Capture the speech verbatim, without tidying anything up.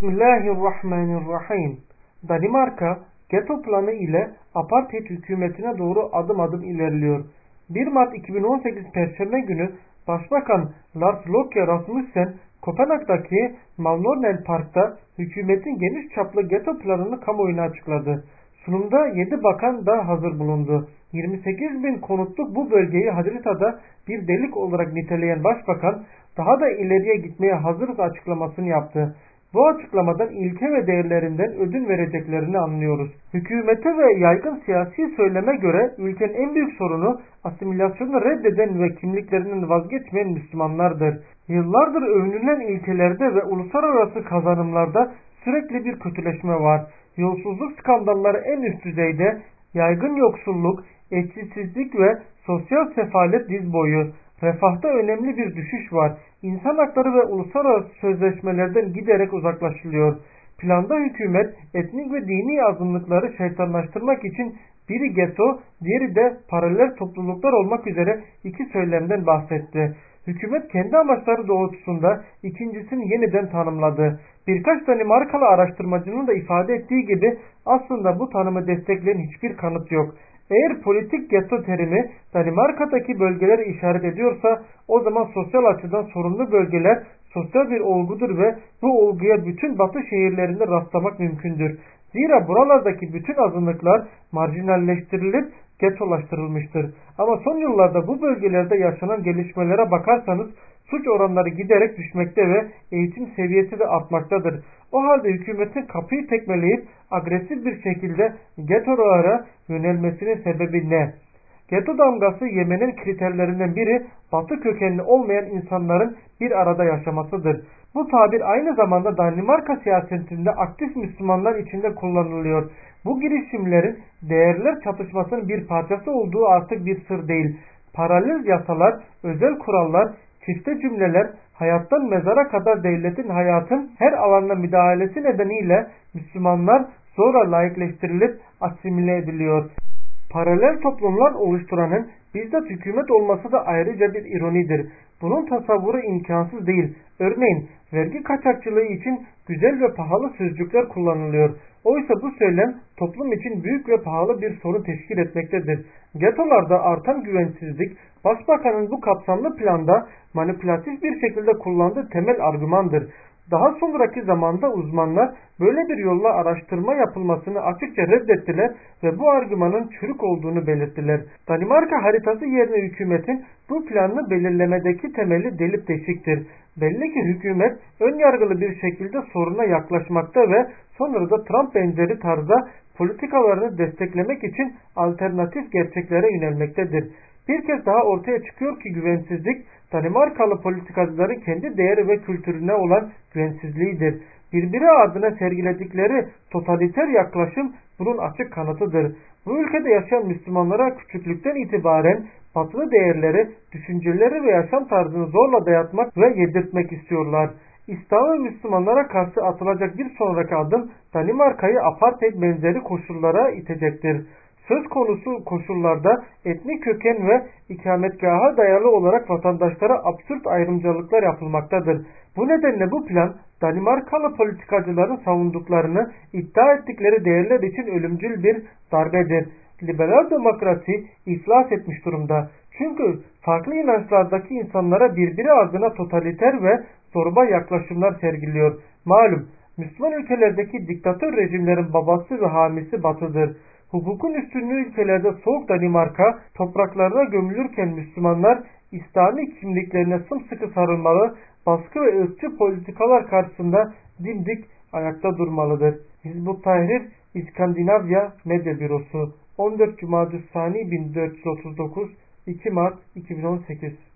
Bismillahirrahmanirrahim. Danimarka, Getto planı ile apartheid hükümetine doğru adım adım ilerliyor. bir Mart iki bin on sekiz Perşembe günü Başbakan Lars Løkke Rasmussen, Kopenhag'daki Malmornen Park'ta hükümetin geniş çaplı Getto planını kamuoyuna açıkladı. Sunumda yedi bakan da hazır bulundu. yirmi sekiz bin konutluk bu bölgeyi haritada bir delik olarak niteleyen Başbakan, daha da ileriye gitmeye hazırız açıklamasını yaptı. Bu açıklamadan ilke ve değerlerinden ödün vereceklerini anlıyoruz. Hükümete ve yaygın siyasi söyleme göre ülkenin en büyük sorunu asimilasyonu reddeden ve kimliklerinden vazgeçmeyen Müslümanlardır. Yıllardır övünülen ilkelerde ve uluslararası kazanımlarda sürekli bir kötüleşme var. Yolsuzluk skandalları en üst düzeyde, yaygın yoksulluk, eşitsizlik ve sosyal sefalet diz boyu. Refahta önemli bir düşüş var. İnsan hakları ve uluslararası sözleşmelerden giderek uzaklaşılıyor. Planda hükümet etnik ve dini azınlıkları şeytanlaştırmak için biri getto, diğeri de paralel topluluklar olmak üzere iki söylemden bahsetti. Hükümet kendi amaçları doğrultusunda ikincisini yeniden tanımladı. Birkaç Danimarkalı araştırmacının da ifade ettiği gibi aslında bu tanımı destekleyen hiçbir kanıt yok. Eğer politik getto terimi Danimarka'daki bölgeleri işaret ediyorsa, o zaman sosyal açıdan sorunlu bölgeler sosyal bir olgudur ve bu olguya bütün batı şehirlerinde rastlamak mümkündür. Zira buralardaki bütün azınlıklar marjinalleştirilip gettolaştırılmıştır. Ama son yıllarda bu bölgelerde yaşanan gelişmelere bakarsanız suç oranları giderek düşmekte ve eğitim seviyesi de artmaktadır. O halde hükümetin kapıyı tekmeleyip agresif bir şekilde gettolara yönelmesinin sebebi ne? Getto damgası yemenin kriterlerinden biri batı kökenli olmayan insanların bir arada yaşamasıdır. Bu tabir aynı zamanda Danimarka siyasetinde aktif Müslümanlar içinde kullanılıyor. Bu girişimlerin değerler çatışmasının bir parçası olduğu artık bir sır değil. Paralel yasalar, özel kurallar, çifte cümleler, hayattan mezara kadar devletin hayatın her alanına müdahalesi nedeniyle Müslümanlar sonra laikleştirilip asimile ediliyor. Paralel toplumlar oluşturanın bizzat hükümet olması da ayrıca bir ironidir. Bunun tasavvuru imkansız değil. Örneğin vergi kaçakçılığı için güzel ve pahalı sözcükler kullanılıyor. Oysa bu söylem toplum için büyük ve pahalı bir sorun teşkil etmektedir. Gettolarda artan güvensizlik, Başbakanın bu kapsamlı planda manipülatif bir şekilde kullandığı temel argümandır. Daha sonraki zamanda uzmanlar böyle bir yolla araştırma yapılmasını açıkça reddettiler ve bu argümanın çürük olduğunu belirttiler. Danimarka haritası yerine hükümetin bu planını belirlemedeki temeli delik deşiktir. Belli ki hükümet ön yargılı bir şekilde soruna yaklaşmakta ve sonra da Trump benzeri tarzda politikalarını desteklemek için alternatif gerçeklere yönelmektedir. Bir kez daha ortaya çıkıyor ki güvensizlik, Danimarkalı politikacıların kendi değeri ve kültürüne olan güvensizliğidir. Birbiri ardına sergiledikleri totaliter yaklaşım bunun açık kanıtıdır. Bu ülkede yaşayan Müslümanlara küçüklükten itibaren batılı değerleri, düşünceleri ve yaşam tarzını zorla dayatmak ve yedirtmek istiyorlar. İslam ve Müslümanlara karşı atılacak bir sonraki adım Danimarka'yı apartheid benzeri koşullara itecektir. Söz konusu koşullarda etnik köken ve ikametgaha dayalı olarak vatandaşlara absürt ayrımcılıklar yapılmaktadır. Bu nedenle bu plan Danimarkalı politikacıların savunduklarını iddia ettikleri değerler için ölümcül bir darbedir. Liberal demokrasi iflas etmiş durumda. Çünkü farklı inançlardaki insanlara birbiri ardına totaliter ve zorba yaklaşımlar sergiliyor. Malum Müslüman ülkelerdeki diktatör rejimlerin babası ve hamisi Batı'dır. Hukukun üstünlüğü ülkelerde soğuk Danimarka topraklarına gömülürken Müslümanlar İslami kimliklerine sımsıkı sarılmalı, baskı ve ırkçı politikalar karşısında dimdik ayakta durmalıdır. Hizbut Tahrir İskandinavya Medya Bürosu on dört Cuma'düssani bin dört yüz otuz dokuz iki Mart iki bin on sekiz